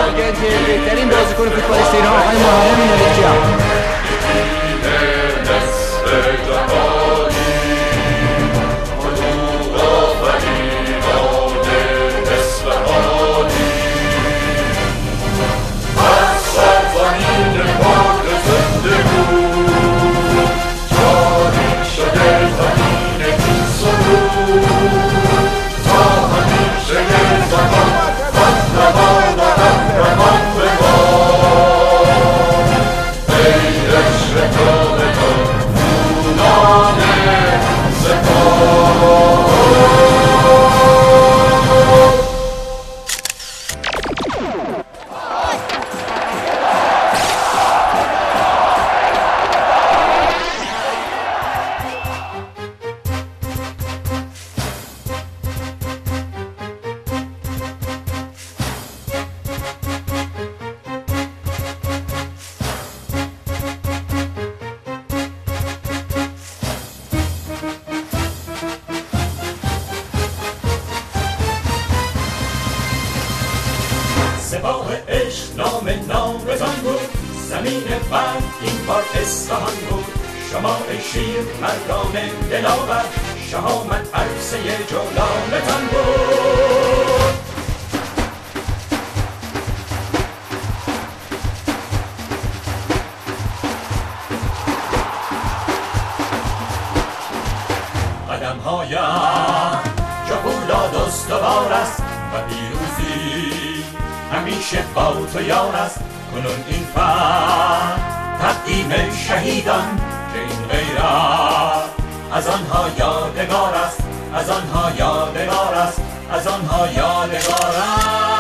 میگن که بهترین بازیکن فوتبالیست ایران آقای محرم ملکیان. سپاه عشق نام بزن بود، زمین فرد این بار اصفهان بود. شما ای شیر مردان دلاور، شهامت عرصه جولانتان بود. قدم‌هایم چو پولاد استوار است و پیروزی همیشه با تو یار است. کنون این فرد تقدیم شهیدان که این غیرت از آنها یادگار است، از آنها یادگار است، از آنها یادگار است.